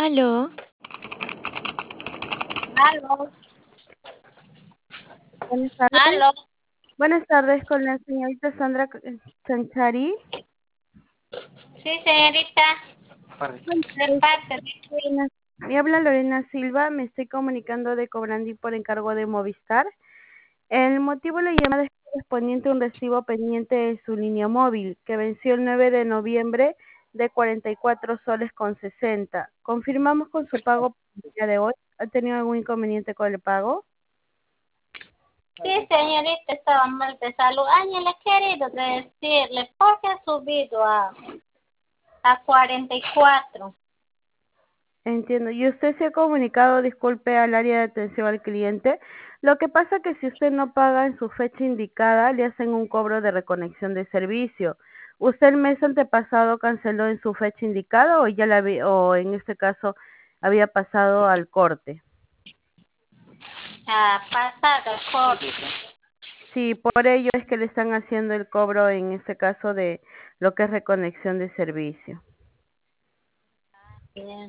Aló, Aló, Buenas tardes. aló. Buenas tardes con la señorita Sandra Sanchari. Sí, señorita, Buenas de tardes. parte de... Me habla Lorena Silva, me estoy comunicando de Cobrandi por encargo de Movistar. El motivo de la llamada es correspondiente a un recibo pendiente de su línea móvil, que venció el 9 de noviembre de 44 soles con 60. Confirmamos con su pago por el día de hoy. ¿Ha tenido algún inconveniente con el pago? Sí, señorita, estaba mal de salud. Ay, le he querido decirle, porque ha subido a 44. Entiendo. ¿Y usted se ha comunicado, disculpe, al área de atención al cliente? Lo que pasa que si usted no paga en su fecha indicada, le hacen un cobro de reconexión de servicio. ¿Usted el mes antepasado canceló en su fecha indicada o o en este caso había pasado al corte? Pasada, corto. Sí, por ello es que le están haciendo el cobro en este caso de lo que es reconexión de servicio. Bien.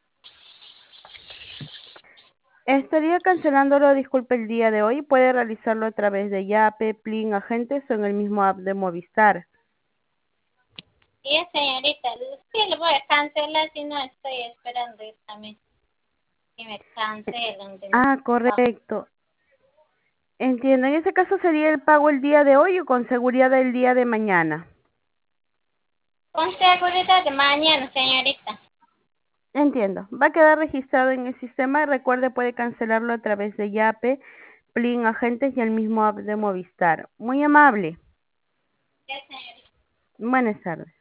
Estaría cancelándolo, disculpe, el día de hoy. Puede realizarlo a través de Yape, Plin, Agentes o en el mismo app de Movistar. Sí, señorita, sí, le voy a cancelar si no estoy esperando yo también que me cancelen de mi Ah, trabajo. correcto. Entiendo. En ese caso sería el pago el día de hoy o con seguridad el día de mañana. Con seguridad de mañana, señorita. Entiendo. Va a quedar registrado en el sistema y recuerde puede cancelarlo a través de Yape, Plin, Agentes y el mismo app de Movistar. Muy amable. Sí, señorita. Buenas tardes.